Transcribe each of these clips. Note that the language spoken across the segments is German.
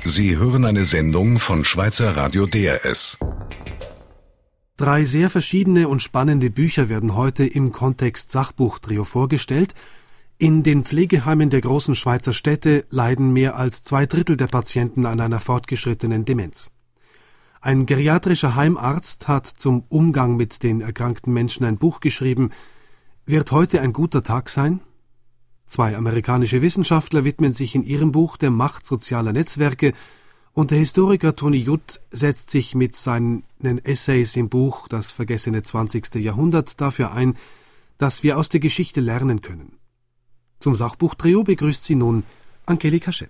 Sie hören eine Sendung von Schweizer Radio DRS. 3 sehr verschiedene und spannende Bücher werden heute im Kontext Sachbuchtrio vorgestellt. In den Pflegeheimen der großen Schweizer Städte leiden mehr als 2/3 der Patienten an einer fortgeschrittenen Demenz. Ein geriatrischer Heimarzt hat zum Umgang mit den erkrankten Menschen ein Buch geschrieben. Wird heute ein guter Tag sein? 2 amerikanische Wissenschaftler widmen sich in ihrem Buch der Macht sozialer Netzwerke und der Historiker Toni Judt setzt sich mit seinen Essays im Buch Das vergessene 20. Jahrhundert dafür ein, dass wir aus der Geschichte lernen können. Zum Sachbuchtrio begrüßt sie nun Angelika Schett.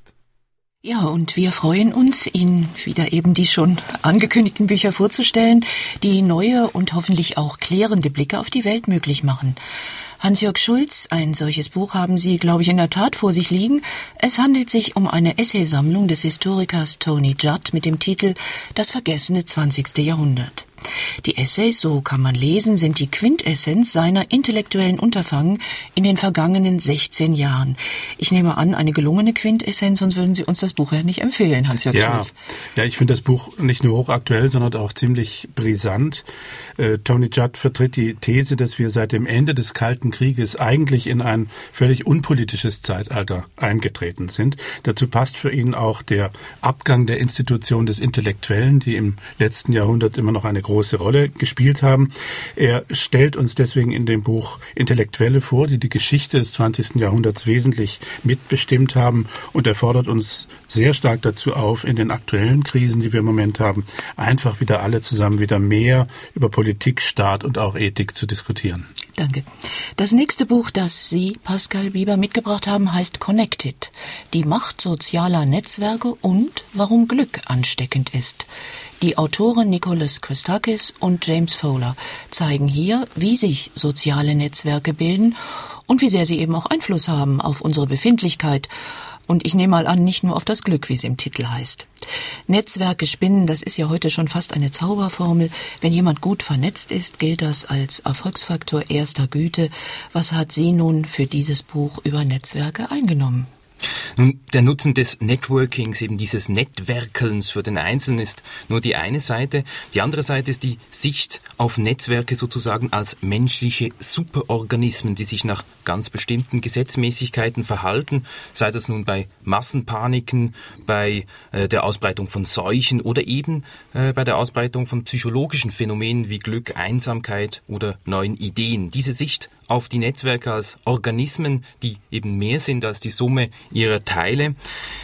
Ja, und wir freuen uns, Ihnen wieder eben die schon angekündigten Bücher vorzustellen, die neue und hoffentlich auch klärende Blicke auf die Welt möglich machen. Hans-Jörg Schulz, ein solches Buch haben Sie, glaube ich, in der Tat vor sich liegen. Es handelt sich um eine Essaysammlung des Historikers Toni Judt mit dem Titel Das vergessene 20. Jahrhundert. Die Essays, so kann man lesen, sind die Quintessenz seiner intellektuellen Unterfangen in den vergangenen 16 Jahren. Ich nehme an, eine gelungene Quintessenz, sonst würden Sie uns das Buch ja nicht empfehlen, Hans-Jörg Schulz. Ja, ich finde das Buch nicht nur hochaktuell, sondern auch ziemlich brisant. Toni Judt vertritt die These, dass wir seit dem Ende des Kalten Krieges eigentlich in ein völlig unpolitisches Zeitalter eingetreten sind. Dazu passt für ihn auch der Abgang der Institution des Intellektuellen, die im letzten Jahrhundert immer noch eine große Rolle gespielt haben. Er stellt uns deswegen in dem Buch Intellektuelle vor, die die Geschichte des 20. Jahrhunderts wesentlich mitbestimmt haben, und er fordert uns sehr stark dazu auf, in den aktuellen Krisen, die wir im Moment haben, einfach wieder alle zusammen wieder mehr über Politik, Staat und auch Ethik zu diskutieren. Danke. Das nächste Buch, das Sie, Pascal Bieber, mitgebracht haben, heißt Connected. Die Macht sozialer Netzwerke und warum Glück ansteckend ist. Die Autoren Nicholas Christakis und James Fowler zeigen hier, wie sich soziale Netzwerke bilden und wie sehr sie eben auch Einfluss haben auf unsere Befindlichkeit. Und ich nehme mal an, nicht nur auf das Glück, wie es im Titel heißt. Netzwerke spinnen, das ist ja heute schon fast eine Zauberformel. Wenn jemand gut vernetzt ist, gilt das als Erfolgsfaktor erster Güte. Was hat sie nun für dieses Buch über Netzwerke eingenommen? Nun, der Nutzen des Networkings, eben dieses Netzwerkelns für den Einzelnen, ist nur die eine Seite. Die andere Seite ist die Sicht auf Netzwerke sozusagen als menschliche Superorganismen, die sich nach ganz bestimmten Gesetzmäßigkeiten verhalten, sei das nun bei Massenpaniken, bei der Ausbreitung von Seuchen oder eben bei der Ausbreitung von psychologischen Phänomenen wie Glück, Einsamkeit oder neuen Ideen. Diese Sicht auf die Netzwerke als Organismen, die eben mehr sind als die Summe ihrer Teile,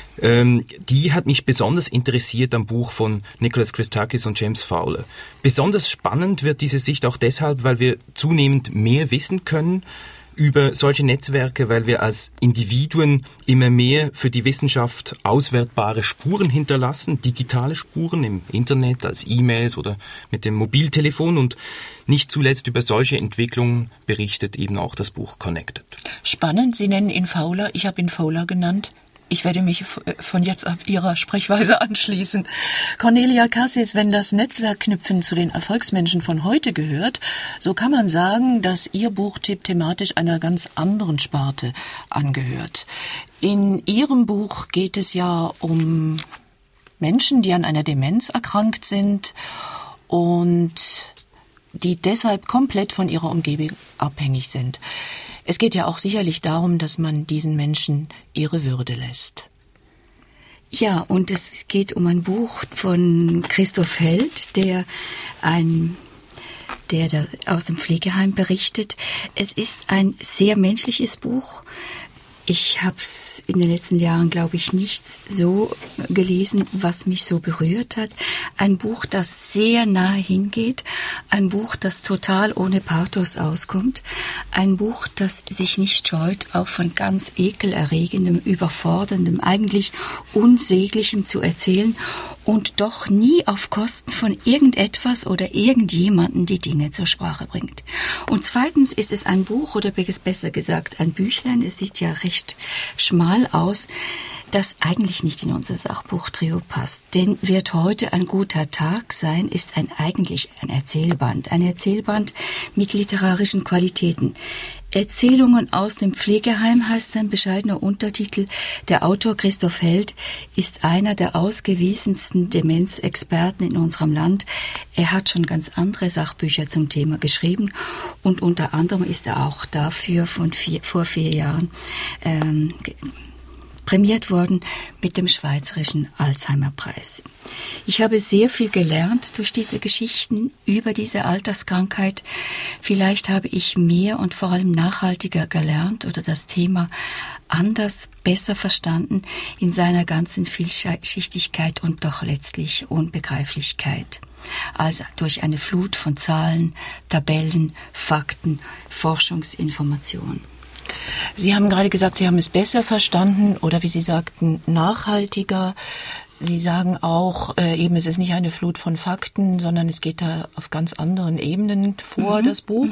die hat mich besonders interessiert am Buch von Nicholas Christakis und James Fowler. Besonders spannend wird diese Sicht auch deshalb, weil wir zunehmend mehr wissen können über solche Netzwerke, weil wir als Individuen immer mehr für die Wissenschaft auswertbare Spuren hinterlassen, digitale Spuren im Internet, als E-Mails oder mit dem Mobiltelefon, und nicht zuletzt über solche Entwicklungen berichtet eben auch das Buch Connected. Spannend, Sie nennen ihn Fowler, ich habe ihn Fowler genannt. Ich werde mich von jetzt ab Ihrer Sprechweise anschließen. Cornelia Cassis, wenn das Netzwerkknüpfen zu den Erfolgsmenschen von heute gehört, so kann man sagen, dass Ihr Buchtipp thematisch einer ganz anderen Sparte angehört. In Ihrem Buch geht es ja um Menschen, die an einer Demenz erkrankt sind und die deshalb komplett von ihrer Umgebung abhängig sind. Es geht ja auch sicherlich darum, dass man diesen Menschen ihre Würde lässt. Ja, und es geht um ein Buch von Christoph Held, der da aus dem Pflegeheim berichtet. Es ist ein sehr menschliches Buch. Ich habe es in den letzten Jahren, glaube ich, nichts so gelesen, was mich so berührt hat. Ein Buch, das sehr nahe hingeht. Ein Buch, das total ohne Pathos auskommt. Ein Buch, das sich nicht scheut, auch von ganz ekelerregendem, überforderndem, eigentlich unsäglichem zu erzählen und doch nie auf Kosten von irgendetwas oder irgendjemanden die Dinge zur Sprache bringt. Und zweitens ist es ein Buch, oder besser gesagt ein Büchlein, es sieht ja recht schmal aus, das eigentlich nicht in unser Sachbuchtrio passt. Denn wird heute ein guter Tag sein, ist eigentlich ein Erzählband. Ein Erzählband mit literarischen Qualitäten. Erzählungen aus dem Pflegeheim heißt sein bescheidener Untertitel. Der Autor Christoph Held ist einer der ausgewiesensten Demenzexperten in unserem Land. Er hat schon ganz andere Sachbücher zum Thema geschrieben und unter anderem ist er auch dafür vor 4 Jahren prämiert worden mit dem Schweizerischen Alzheimer-Preis. Ich habe sehr viel gelernt durch diese Geschichten über diese Alterskrankheit. Vielleicht habe ich mehr und vor allem nachhaltiger gelernt oder das Thema anders, besser verstanden in seiner ganzen Vielschichtigkeit und doch letztlich Unbegreiflichkeit, als durch eine Flut von Zahlen, Tabellen, Fakten, Forschungsinformationen. Sie haben gerade gesagt, Sie haben es besser verstanden oder wie Sie sagten, nachhaltiger. Sie sagen auch, eben es ist nicht eine Flut von Fakten, sondern es geht da auf ganz anderen Ebenen vor, das Buch.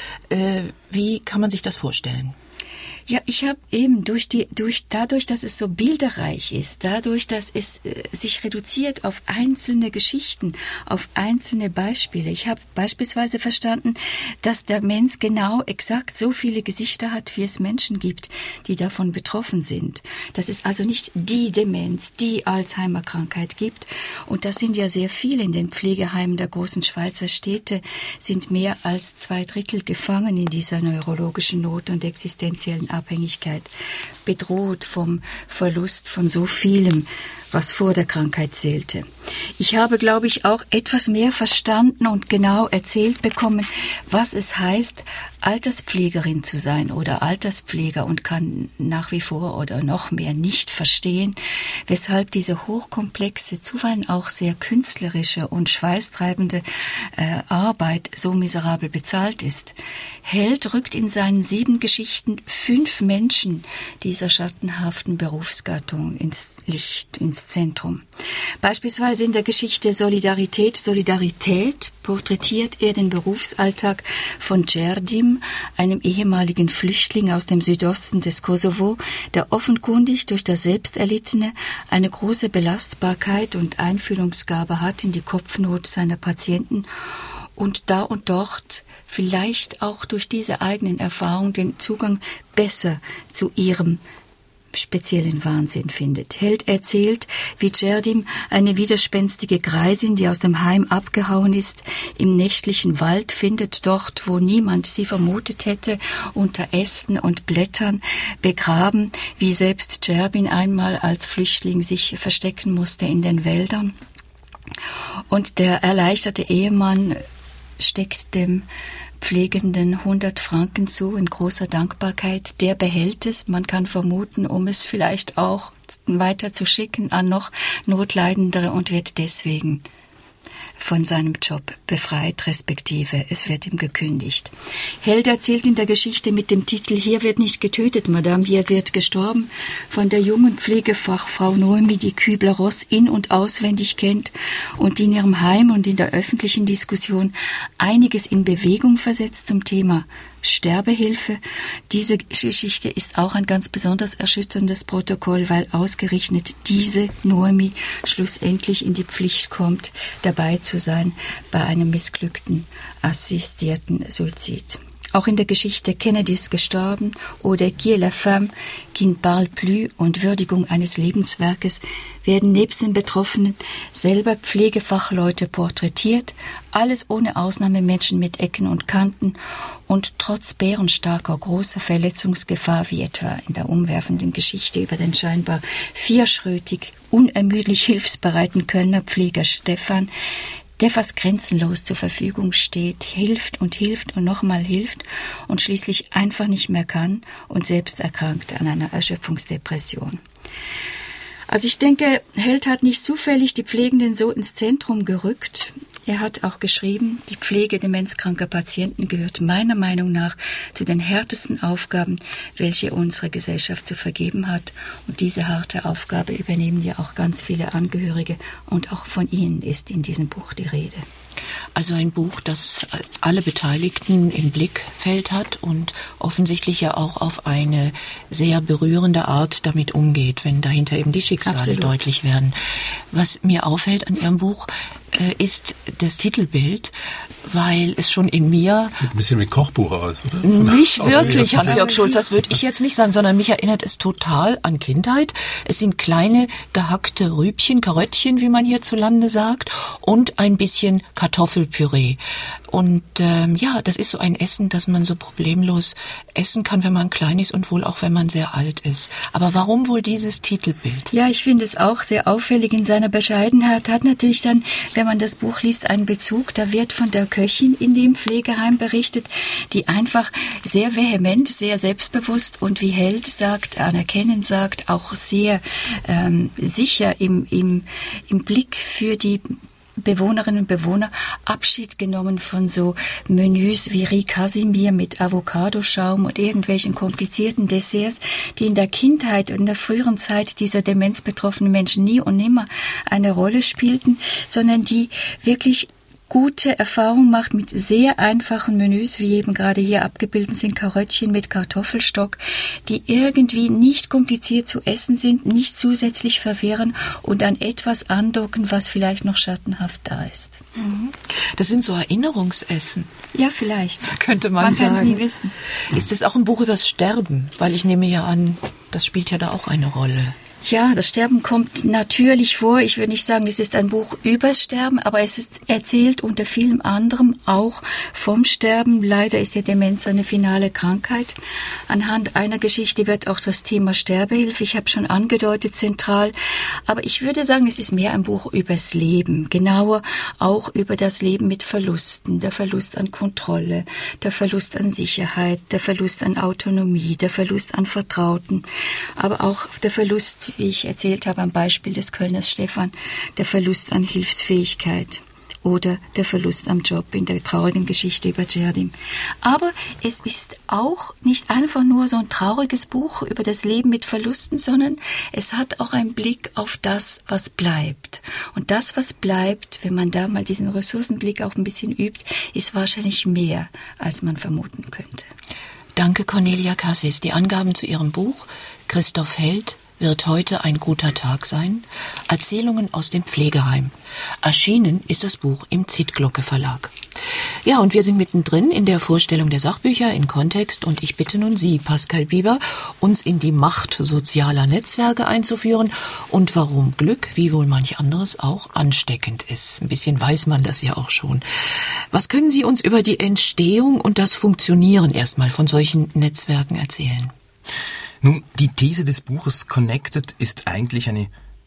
Wie kann man sich das vorstellen? Ja, ich habe eben dadurch, dass es so bilderreich ist, dadurch, dass es sich reduziert auf einzelne Geschichten, auf einzelne Beispiele. Ich habe beispielsweise verstanden, dass der Mensch genau exakt so viele Gesichter hat, wie es Menschen gibt, die davon betroffen sind. Dass es also nicht die Demenz, die Alzheimer-Krankheit gibt. Und das sind ja sehr viele in den Pflegeheimen der großen Schweizer Städte, sind mehr als 2/3 gefangen in dieser neurologischen Not und existenziellen Abhängigkeit, bedroht vom Verlust von so vielem, was vor der Krankheit zählte. Ich habe, glaube ich, auch etwas mehr verstanden und genau erzählt bekommen, was es heißt, Alterspflegerin zu sein oder Alterspfleger und kann nach wie vor oder noch mehr nicht verstehen, weshalb diese hochkomplexe, zuweilen auch sehr künstlerische und schweißtreibende Arbeit so miserabel bezahlt ist. Held rückt in seinen 7 Geschichten 5 Menschen dieser schattenhaften Berufsgattung ins Licht, ins Zentrum. Beispielsweise in der Geschichte Solidarität porträtiert er den Berufsalltag von Djerdim, einem ehemaligen Flüchtling aus dem Südosten des Kosovo, der offenkundig durch das Selbsterlittene eine große Belastbarkeit und Einfühlungsgabe hat in die Kopfnot seiner Patienten und da und dort vielleicht auch durch diese eigenen Erfahrungen den Zugang besser zu ihrem speziellen Wahnsinn findet. Held erzählt, wie Djerdim, eine widerspenstige Greisin, die aus dem Heim abgehauen ist, im nächtlichen Wald findet, dort, wo niemand sie vermutet hätte, unter Ästen und Blättern begraben, wie selbst Djerdim einmal als Flüchtling sich verstecken musste in den Wäldern. Und der erleichterte Ehemann steckt dem Pflegenden 100 Franken zu in großer Dankbarkeit. Der behält es, man kann vermuten, um es vielleicht auch weiter zu schicken an noch Notleidendere und wird deswegen von seinem Job befreit, respektive es wird ihm gekündigt. Held erzählt in der Geschichte mit dem Titel »Hier wird nicht getötet, Madame, hier wird gestorben« von der jungen Pflegefachfrau Noemi, die Kübler-Ross in- und auswendig kennt und die in ihrem Heim und in der öffentlichen Diskussion einiges in Bewegung versetzt zum Thema Sterbehilfe. Diese Geschichte ist auch ein ganz besonders erschütterndes Protokoll, weil ausgerechnet diese Noemi schlussendlich in die Pflicht kommt, dabei zu sein bei einem missglückten assistierten Suizid. Auch in der Geschichte Kennedy ist gestorben oder Qui est la femme qui ne parle plus und Würdigung eines Lebenswerkes werden nebst den Betroffenen selber Pflegefachleute porträtiert, alles ohne Ausnahme Menschen mit Ecken und Kanten und trotz bärenstarker großer Verletzungsgefahr, wie etwa in der umwerfenden Geschichte über den scheinbar vierschrötig, unermüdlich hilfsbereiten Kölner Pfleger Stefan, der fast grenzenlos zur Verfügung steht, hilft und nochmal hilft und schließlich einfach nicht mehr kann und selbst erkrankt an einer Erschöpfungsdepression. Also ich denke, Held hat nicht zufällig die Pflegenden so ins Zentrum gerückt. Er hat auch geschrieben, die Pflege demenzkranker Patienten gehört meiner Meinung nach zu den härtesten Aufgaben, welche unsere Gesellschaft zu vergeben hat. Und diese harte Aufgabe übernehmen ja auch ganz viele Angehörige und auch von ihnen ist in diesem Buch die Rede. Also ein Buch, das alle Beteiligten im Blickfeld hat und offensichtlich ja auch auf eine sehr berührende Art damit umgeht, wenn dahinter eben die Schicksale Absolut deutlich werden. Was mir auffällt an Ihrem Buch, ist das Titelbild, weil es schon in mir... Sieht ein bisschen wie ein Kochbuch aus, oder? Nicht wirklich, Hans-Jörg Schulz, das würde ich jetzt nicht sagen, sondern mich erinnert es total an Kindheit. Es sind kleine gehackte Rübchen, Karöttchen, wie man hierzulande sagt, und ein bisschen Kartoffelpüree. Und das ist so ein Essen, das man so problemlos essen kann, wenn man klein ist und wohl auch, wenn man sehr alt ist. Aber warum wohl dieses Titelbild? Ja, ich finde es auch sehr auffällig in seiner Bescheidenheit. Hat natürlich dann, wenn man das Buch liest, einen Bezug. Da wird von der Köchin in dem Pflegeheim berichtet, die einfach sehr vehement, sehr selbstbewusst und wie Held sagt, anerkennend sagt, auch sehr sicher im Blick für die Bewohnerinnen und Bewohner Abschied genommen von so Menüs wie Riz Casimir mit Avocadoschaum und irgendwelchen komplizierten Desserts, die in der Kindheit und in der früheren Zeit dieser demenzbetroffenen Menschen nie und nimmer eine Rolle spielten, sondern die wirklich gute Erfahrung macht mit sehr einfachen Menüs, wie eben gerade hier abgebildet sind, Karöttchen mit Kartoffelstock, die irgendwie nicht kompliziert zu essen sind, nicht zusätzlich verwirren und an etwas andocken, was vielleicht noch schattenhaft da ist. Das sind so Erinnerungsessen. Ja, vielleicht. Könnte man sagen. Man kann es nie wissen. Ist es auch ein Buch übers Sterben? Weil ich nehme ja an, das spielt ja da auch eine Rolle. Ja, das Sterben kommt natürlich vor. Ich würde nicht sagen, es ist ein Buch übers Sterben, aber es ist erzählt unter vielem anderem auch vom Sterben. Leider ist ja Demenz eine finale Krankheit. Anhand einer Geschichte wird auch das Thema Sterbehilfe, ich habe schon angedeutet, zentral. Aber ich würde sagen, es ist mehr ein Buch übers Leben. Genauer auch über das Leben mit Verlusten. Der Verlust an Kontrolle, der Verlust an Sicherheit, der Verlust an Autonomie, der Verlust an Vertrauten, aber auch der Verlust, wie ich erzählt habe am Beispiel des Kölners Stefan, der Verlust an Hilfsfähigkeit oder der Verlust am Job in der traurigen Geschichte über Djerdim. Aber es ist auch nicht einfach nur so ein trauriges Buch über das Leben mit Verlusten, sondern es hat auch einen Blick auf das, was bleibt. Und das, was bleibt, wenn man da mal diesen Ressourcenblick auch ein bisschen übt, ist wahrscheinlich mehr, als man vermuten könnte. Danke, Cornelia Cassis. Die Angaben zu Ihrem Buch Christoph Held wird heute ein guter Tag sein. Erzählungen aus dem Pflegeheim. Erschienen ist das Buch im Zittglocke Verlag. Ja, und wir sind mittendrin in der Vorstellung der Sachbücher in Kontext und ich bitte nun Sie, Pascal Bieber, uns in die Macht sozialer Netzwerke einzuführen und warum Glück, wie wohl manch anderes, auch ansteckend ist. Ein bisschen weiß man das ja auch schon. Was können Sie uns über die Entstehung und das Funktionieren erstmal von solchen Netzwerken erzählen? Nun, die These des Buches Connected ist eigentlich eine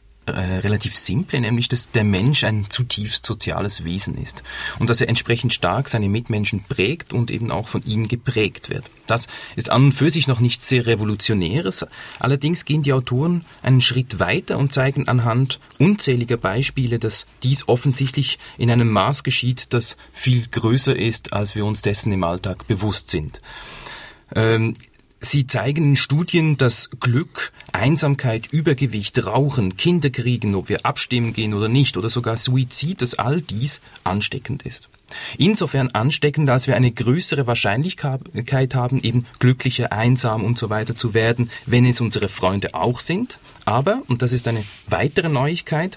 relativ simple, nämlich dass der Mensch ein zutiefst soziales Wesen ist und dass er entsprechend stark seine Mitmenschen prägt und eben auch von ihnen geprägt wird. Das ist an und für sich noch nichts sehr Revolutionäres, allerdings gehen die Autoren einen Schritt weiter und zeigen anhand unzähliger Beispiele, dass dies offensichtlich in einem Maß geschieht, das viel größer ist, als wir uns dessen im Alltag bewusst sind. Sie zeigen in Studien, dass Glück, Einsamkeit, Übergewicht, Rauchen, Kinderkriegen, ob wir abstimmen gehen oder nicht, oder sogar Suizid, dass all dies ansteckend ist. Insofern ansteckend, als wir eine größere Wahrscheinlichkeit haben, eben glücklicher, einsam und so weiter zu werden, wenn es unsere Freunde auch sind. Aber, und das ist eine weitere Neuigkeit,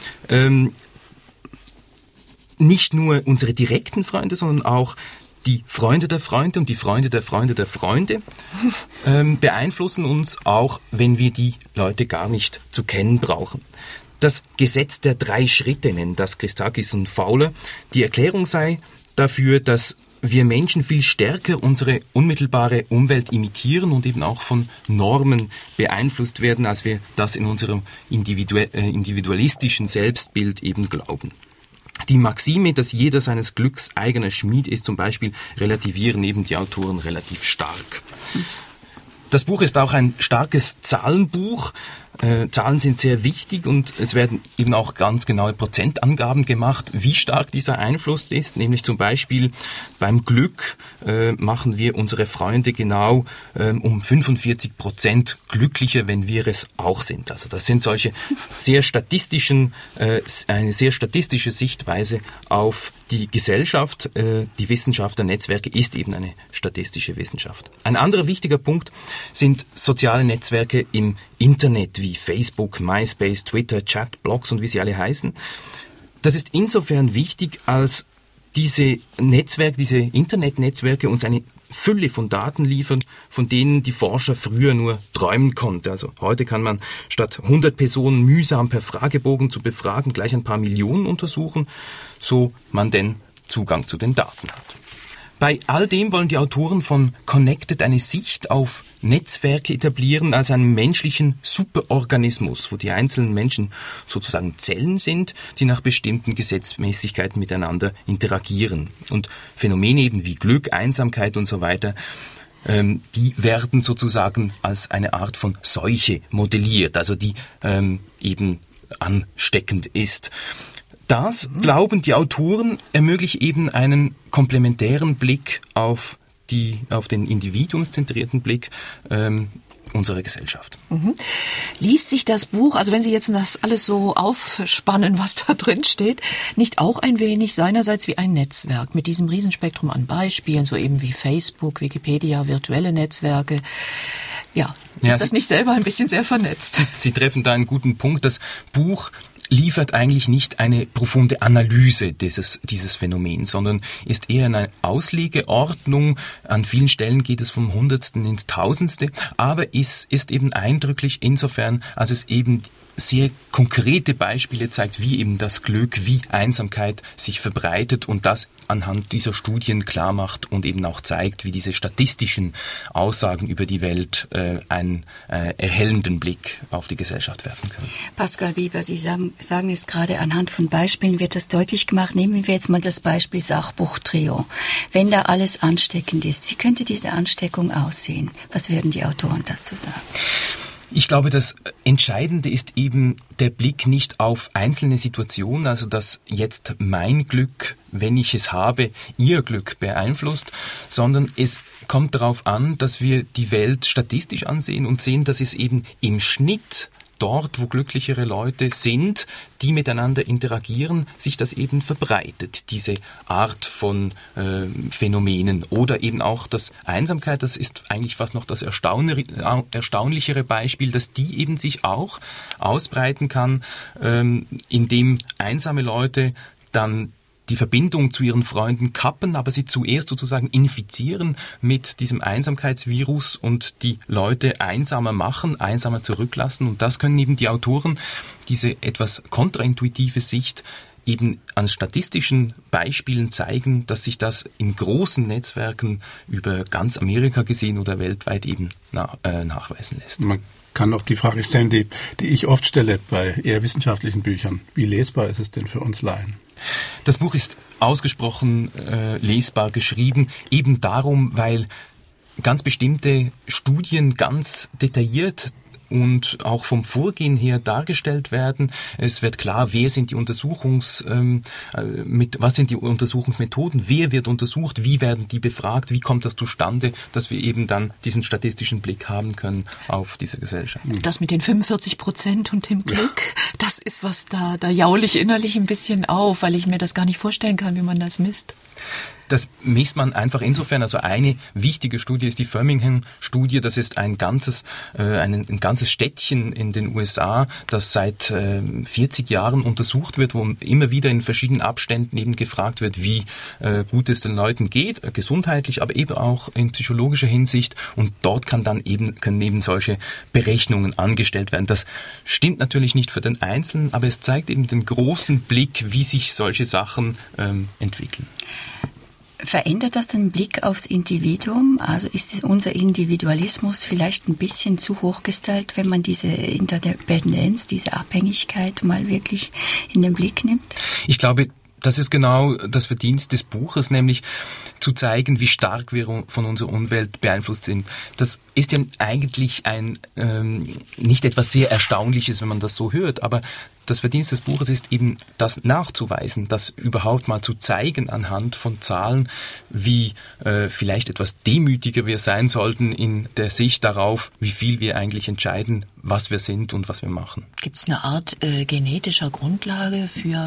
nicht nur unsere direkten Freunde, sondern auch die Freunde der Freunde und die Freunde der Freunde der Freunde beeinflussen uns auch, wenn wir die Leute gar nicht zu kennen brauchen. Das Gesetz der 3 Schritte nennen das Christakis und Fowler. Die Erklärung sei dafür, dass wir Menschen viel stärker unsere unmittelbare Umwelt imitieren und eben auch von Normen beeinflusst werden, als wir das in unserem individualistischen Selbstbild eben glauben. Die Maxime, dass jeder seines Glücks eigener Schmied ist, zum Beispiel, relativieren eben die Autoren relativ stark. Das Buch ist auch ein starkes Zahlenbuch. Zahlen sind sehr wichtig und es werden eben auch ganz genaue Prozentangaben gemacht, wie stark dieser Einfluss ist. Nämlich zum Beispiel beim Glück machen wir unsere Freunde genau um 45% glücklicher, wenn wir es auch sind. Also das sind solche eine sehr statistische Sichtweise auf die Gesellschaft. Die Wissenschaft der Netzwerke ist eben eine statistische Wissenschaft. Ein anderer wichtiger Punkt sind soziale Netzwerke im Internet wie Facebook, MySpace, Twitter, Chat, Blogs und wie sie alle heißen. Das ist insofern wichtig, als diese Netzwerke, diese Internetnetzwerke uns eine Fülle von Daten liefern, von denen die Forscher früher nur träumen konnten. Also heute kann man statt 100 Personen mühsam per Fragebogen zu befragen, gleich ein paar Millionen untersuchen, so man denn Zugang zu den Daten hat. Bei all dem wollen die Autoren von Connected eine Sicht auf Netzwerke etablieren als einen menschlichen Superorganismus, wo die einzelnen Menschen sozusagen Zellen sind, die nach bestimmten Gesetzmäßigkeiten miteinander interagieren. Und Phänomene eben wie Glück, Einsamkeit und so weiter, die werden sozusagen als eine Art von Seuche modelliert, also die eben ansteckend ist. Das, glauben die Autoren, ermöglicht eben einen komplementären Blick auf den individuumszentrierten Blick unserer Gesellschaft. Liest sich das Buch, also wenn Sie jetzt das alles so aufspannen, was da drin steht, nicht auch ein wenig seinerseits wie ein Netzwerk mit diesem Riesenspektrum an Beispielen, so eben wie Facebook, Wikipedia, virtuelle Netzwerke? Ja, ist das nicht selber ein bisschen sehr vernetzt? Sie treffen da einen guten Punkt. Das Buch liefert eigentlich nicht eine profunde Analyse dieses Phänomens, sondern ist eher eine Auslegeordnung. An vielen Stellen geht es vom Hundertsten ins Tausendste, aber ist eben eindrücklich insofern, als es eben sehr konkrete Beispiele zeigt, wie eben das Glück, wie Einsamkeit sich verbreitet und das anhand dieser Studien klar macht und eben auch zeigt, wie diese statistischen Aussagen über die Welt einen erhellenden Blick auf die Gesellschaft werfen können. Pascal Bieber, Sie sagen es gerade, anhand von Beispielen wird das deutlich gemacht. Nehmen wir jetzt mal das Beispiel Sachbuchtrio. Wenn da alles ansteckend ist, wie könnte diese Ansteckung aussehen? Was würden die Autoren dazu sagen? Ich glaube, das Entscheidende ist eben der Blick nicht auf einzelne Situationen, also dass jetzt mein Glück, wenn ich es habe, Ihr Glück beeinflusst, sondern es kommt darauf an, dass wir die Welt statistisch ansehen und sehen, dass es eben im Schnitt dort, wo glücklichere Leute sind, die miteinander interagieren, sich das eben verbreitet, diese Art von Phänomenen. Oder eben auch das Einsamkeit, das ist eigentlich fast noch das erstaunlichere Beispiel, dass die eben sich auch ausbreiten kann, indem einsame Leute dann die Verbindung zu ihren Freunden kappen, aber sie zuerst sozusagen infizieren mit diesem Einsamkeitsvirus und die Leute einsamer machen, einsamer zurücklassen. Und das können eben die Autoren, diese etwas kontraintuitive Sicht, eben an statistischen Beispielen zeigen, dass sich das in großen Netzwerken über ganz Amerika gesehen oder weltweit eben nachweisen lässt. Man kann auch die Frage stellen, die ich oft stelle bei eher wissenschaftlichen Büchern. Wie lesbar ist es denn für uns Laien? Das Buch ist ausgesprochen lesbar geschrieben, eben darum, weil ganz bestimmte Studien ganz detailliert und auch vom Vorgehen her dargestellt werden. Es wird klar, was sind die Untersuchungsmethoden, wer wird untersucht, wie werden die befragt, wie kommt das zustande, dass wir eben dann diesen statistischen Blick haben können auf diese Gesellschaft. Das mit den 45% und dem Glück, das ist was, da jaule ich innerlich ein bisschen auf, weil ich mir das gar nicht vorstellen kann, wie man das misst. Das misst man einfach insofern, also eine wichtige Studie ist die Birmingham-Studie, das ist ein ganzes Städtchen in den USA, das seit 40 Jahren untersucht wird, wo immer wieder in verschiedenen Abständen eben gefragt wird, wie gut es den Leuten geht, gesundheitlich, aber eben auch in psychologischer Hinsicht, und dort können eben solche Berechnungen angestellt werden. Das stimmt natürlich nicht für den Einzelnen, aber es zeigt eben den großen Blick, wie sich solche Sachen entwickeln. Verändert das den Blick aufs Individuum? Also ist unser Individualismus vielleicht ein bisschen zu hochgestellt, wenn man diese Interdependenz, diese Abhängigkeit mal wirklich in den Blick nimmt? Ich glaube, Das ist genau das Verdienst des Buches, nämlich zu zeigen, wie stark wir von unserer Umwelt beeinflusst sind. Das ist ja eigentlich nicht etwas sehr Erstaunliches, wenn man das so hört, aber das Verdienst des Buches ist eben, das nachzuweisen, das überhaupt mal zu zeigen anhand von Zahlen, wie vielleicht etwas demütiger wir sein sollten in der Sicht darauf, wie viel wir eigentlich entscheiden, was wir sind und was wir machen. Gibt es eine Art genetischer Grundlage für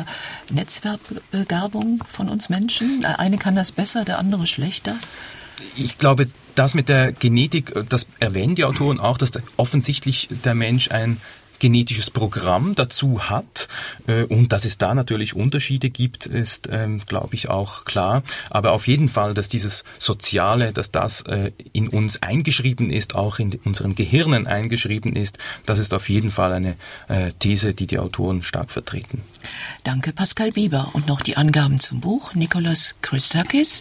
Netzwerkbegabung von uns Menschen? Der eine kann das besser, der andere schlechter? Ich glaube, das mit der Genetik, das erwähnen die Autoren auch, dass offensichtlich der Mensch ein genetisches Programm dazu hat und dass es da natürlich Unterschiede gibt, ist, glaube ich, auch klar. Aber auf jeden Fall, dass dieses Soziale, dass das in uns eingeschrieben ist, auch in unseren Gehirnen eingeschrieben ist, das ist auf jeden Fall eine These, die die Autoren stark vertreten. Danke, Pascal Bieber. Und noch die Angaben zum Buch. Nicholas Christakis,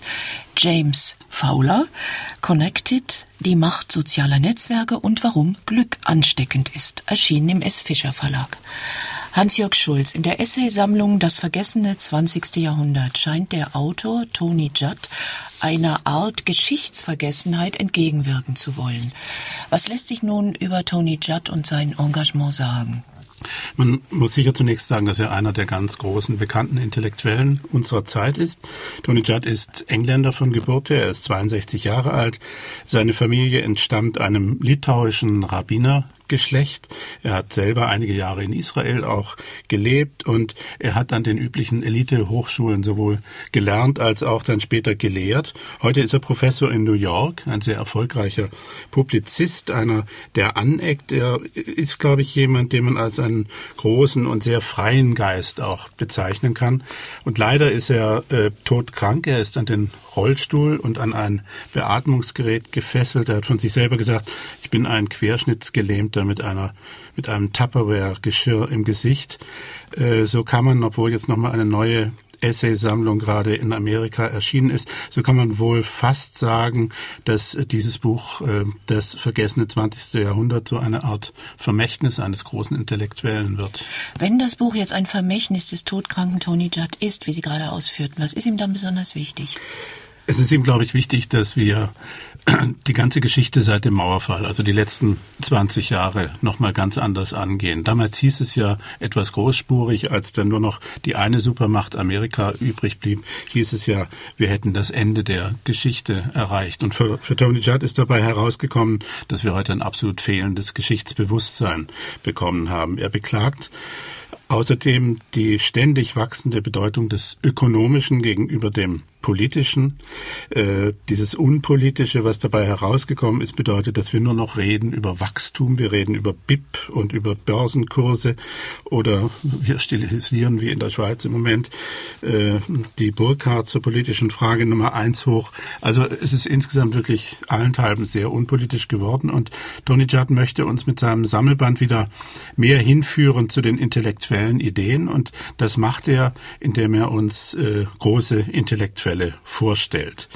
James Fowler, Connected, die Macht sozialer Netzwerke und warum Glück ansteckend ist, erschienen im S. Fischer Verlag. Hans-Jörg Schulz, in der Essaysammlung Das vergessene 20. Jahrhundert scheint der Autor Tony Judt einer Art Geschichtsvergessenheit entgegenwirken zu wollen. Was lässt sich nun über Tony Judt und sein Engagement sagen? Man muss sicher zunächst sagen, dass er einer der ganz großen, bekannten Intellektuellen unserer Zeit ist. Tony Judt ist Engländer von Geburt her, er ist 62 Jahre alt. Seine Familie entstammt einem litauischen Rabbinergeschlecht. Er hat selber einige Jahre in Israel auch gelebt und er hat an den üblichen Elite-Hochschulen sowohl gelernt als auch dann später gelehrt. Heute ist er Professor in New York, ein sehr erfolgreicher Publizist, einer, der aneckt. Er ist, glaube ich, jemand, den man als einen großen und sehr freien Geist auch bezeichnen kann. Und leider ist er todkrank. Er ist an den Rollstuhl und an ein Beatmungsgerät gefesselt. Er hat von sich selber gesagt, ich bin ein Querschnittsgelähmter mit einem Tupperware-Geschirr im Gesicht. So kann man, obwohl jetzt nochmal eine neue Essaysammlung gerade in Amerika erschienen ist, so kann man wohl fast sagen, dass dieses Buch, das vergessene 20. Jahrhundert, so eine Art Vermächtnis eines großen Intellektuellen wird. Wenn das Buch jetzt ein Vermächtnis des todkranken Tony Judt ist, wie Sie gerade ausführten, was ist ihm dann besonders wichtig? Es ist ihm, glaube ich, wichtig, dass wir die ganze Geschichte seit dem Mauerfall, also die letzten 20 Jahre, nochmal ganz anders angehen. Damals hieß es ja etwas großspurig, als dann nur noch die eine Supermacht Amerika übrig blieb, hieß es ja, wir hätten das Ende der Geschichte erreicht. Und für Tony Judt ist dabei herausgekommen, dass wir heute ein absolut fehlendes Geschichtsbewusstsein bekommen haben. Er beklagt außerdem die ständig wachsende Bedeutung des Ökonomischen gegenüber dem Politischen. Dieses Unpolitische, was dabei herausgekommen ist, bedeutet, dass wir nur noch reden über Wachstum, wir reden über BIP und über Börsenkurse oder wir stilisieren wie in der Schweiz im Moment die Burkhardt zur politischen Frage Nummer 1 hoch. Also es ist insgesamt wirklich allenthalben sehr unpolitisch geworden und Tony Judt möchte uns mit seinem Sammelband wieder mehr hinführen zu den intellektuellen Ideen und das macht er, indem er uns große Intellektuelle vorstellt.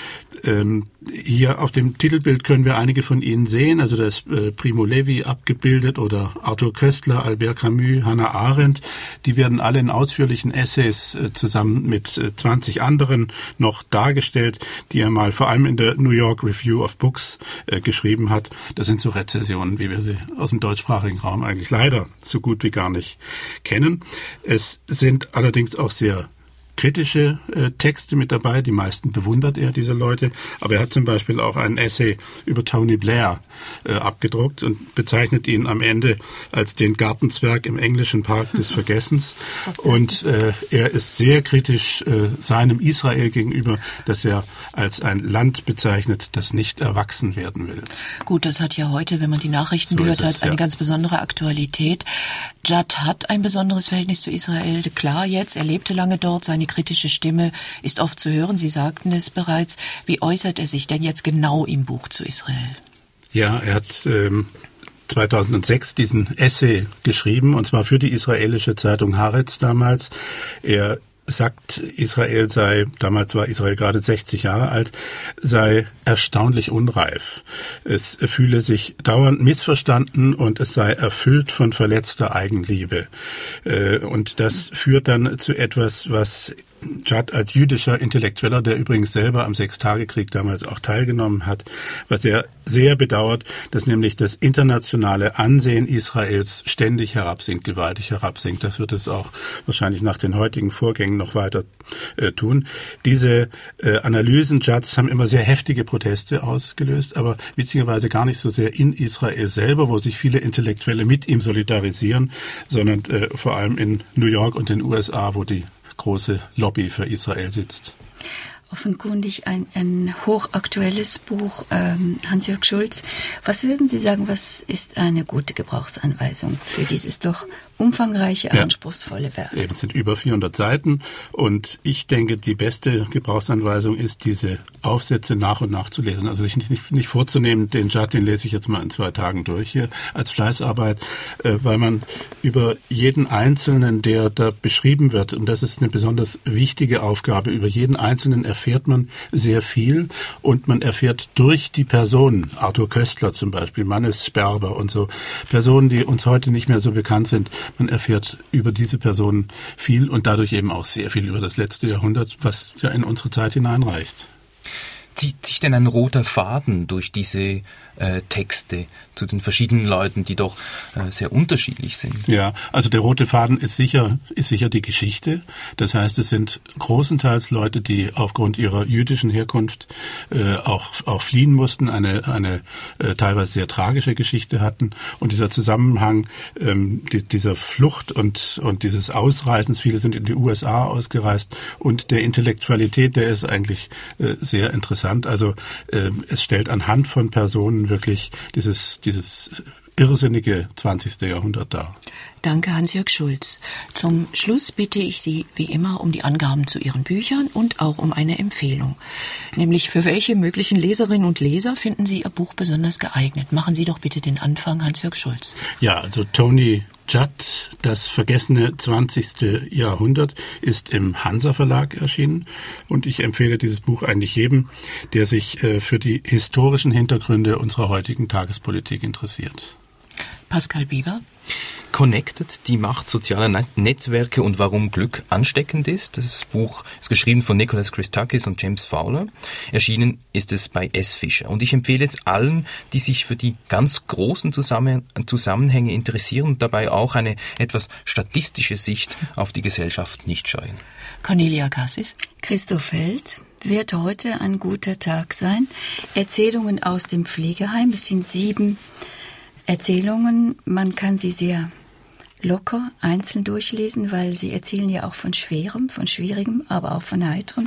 Hier auf dem Titelbild können wir einige von ihnen sehen, also da ist Primo Levi abgebildet oder Arthur Koestler, Albert Camus, Hannah Arendt. Die werden alle in ausführlichen Essays zusammen mit 20 anderen noch dargestellt, die er mal vor allem in der New York Review of Books geschrieben hat. Das sind so Rezensionen, wie wir sie aus dem deutschsprachigen Raum eigentlich leider so gut wie gar nicht kennen. Es sind allerdings auch sehr kritische Texte mit dabei, die meisten bewundert er, diese Leute, aber er hat zum Beispiel auch einen Essay über Tony Blair abgedruckt und bezeichnet ihn am Ende als den Gartenzwerg im englischen Park des Vergessens und er ist sehr kritisch seinem Israel gegenüber, das er als ein Land bezeichnet, das nicht erwachsen werden will. Gut, das hat ja heute, wenn man die Nachrichten gehört hat, eine ganz besondere Aktualität. Judd hat ein besonderes Verhältnis zu Israel, klar jetzt, er lebte lange dort, seine kritische Stimme ist oft zu hören, Sie sagten es bereits. Wie äußert er sich denn jetzt genau im Buch zu Israel? Ja, er hat 2006 diesen Essay geschrieben, und zwar für die israelische Zeitung Haaretz damals. Er sagt, Israel sei, damals war Israel gerade 60 Jahre alt, sei erstaunlich unreif. Es fühle sich dauernd missverstanden und es sei erfüllt von verletzter Eigenliebe. Und das führt dann zu etwas, was Judd als jüdischer Intellektueller, der übrigens selber am Sechstagekrieg damals auch teilgenommen hat, was er sehr bedauert, dass nämlich das internationale Ansehen Israels ständig herabsinkt, gewaltig herabsinkt. Das wird es auch wahrscheinlich nach den heutigen Vorgängen noch weiter tun. Diese Analysen Judds haben immer sehr heftige Proteste ausgelöst, aber witzigerweise gar nicht so sehr in Israel selber, wo sich viele Intellektuelle mit ihm solidarisieren, sondern vor allem in New York und den USA, wo die große Lobby für Israel sitzt. Offenkundig ein hochaktuelles Buch, Hans-Jörg Schulz. Was würden Sie sagen, was ist eine gute Gebrauchsanweisung für dieses doch umfangreiche, anspruchsvolle Werk? Eben, es sind über 400 Seiten und ich denke, die beste Gebrauchsanweisung ist, diese Aufsätze nach und nach zu lesen. Also sich nicht vorzunehmen, den Judd, den lese ich jetzt mal in 2 Tagen durch hier als Fleißarbeit, weil man über jeden Einzelnen, der da beschrieben wird, und das ist eine besonders wichtige Aufgabe, über jeden Einzelnen erfährt man sehr viel und man erfährt durch die Personen, Arthur Köstler zum Beispiel, Mannes Sperber und so, Personen, die uns heute nicht mehr so bekannt sind. Man erfährt über diese Personen viel und dadurch eben auch sehr viel über das letzte Jahrhundert, was ja in unsere Zeit hineinreicht. Zieht sich denn ein roter Faden durch diese Texte zu den verschiedenen Leuten, die doch sehr unterschiedlich sind? Ja, also der rote Faden ist sicher die Geschichte. Das heißt, es sind großenteils Leute, die aufgrund ihrer jüdischen Herkunft auch fliehen mussten, eine teilweise sehr tragische Geschichte hatten. Und dieser Zusammenhang dieser Flucht und dieses Ausreisens, viele sind in die USA ausgereist, und der Intellektualität, der ist eigentlich sehr interessant. Also es stellt anhand von Personen wirklich dieses irrsinnige 20. Jahrhundert dar. Danke, Hans-Jörg Schulz. Zum Schluss bitte ich Sie wie immer um die Angaben zu Ihren Büchern und auch um eine Empfehlung. Nämlich, für welche möglichen Leserinnen und Leser finden Sie Ihr Buch besonders geeignet? Machen Sie doch bitte den Anfang, Hans-Jörg Schulz. Ja, also Tony Judd, das vergessene 20. Jahrhundert, ist im Hansa Verlag erschienen und ich empfehle dieses Buch eigentlich jedem, der sich für die historischen Hintergründe unserer heutigen Tagespolitik interessiert. Pascal Bieber. Connected, die Macht sozialer Netzwerke und warum Glück ansteckend ist. Das Buch ist geschrieben von Nicholas Christakis und James Fowler. Erschienen ist es bei S. Fischer. Und ich empfehle es allen, die sich für die ganz großen Zusammenhänge interessieren und dabei auch eine etwas statistische Sicht auf die Gesellschaft nicht scheuen. Cornelia Cassis. Christoph Held. Wird heute ein guter Tag sein? Erzählungen aus dem Pflegeheim. Es sind 7 Erzählungen. Man kann sie sehr locker einzeln durchlesen, weil sie erzählen ja auch von Schwerem, von Schwierigem, aber auch von Heiterem.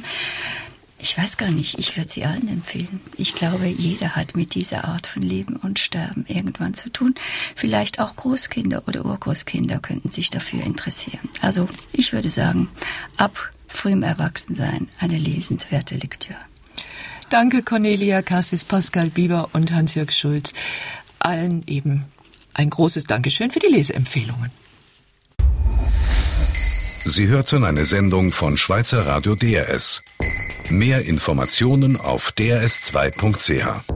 Ich weiß gar nicht, ich würde sie allen empfehlen. Ich glaube, jeder hat mit dieser Art von Leben und Sterben irgendwann zu tun. Vielleicht auch Großkinder oder Urgroßkinder könnten sich dafür interessieren. Also ich würde sagen, ab frühem Erwachsensein eine lesenswerte Lektüre. Danke, Cornelia Cassis, Pascal Bieber und Hans-Jörg Schulz. Allen eben ein großes Dankeschön für die Leseempfehlungen. Sie hörten eine Sendung von Schweizer Radio DRS. Mehr Informationen auf drs2.ch.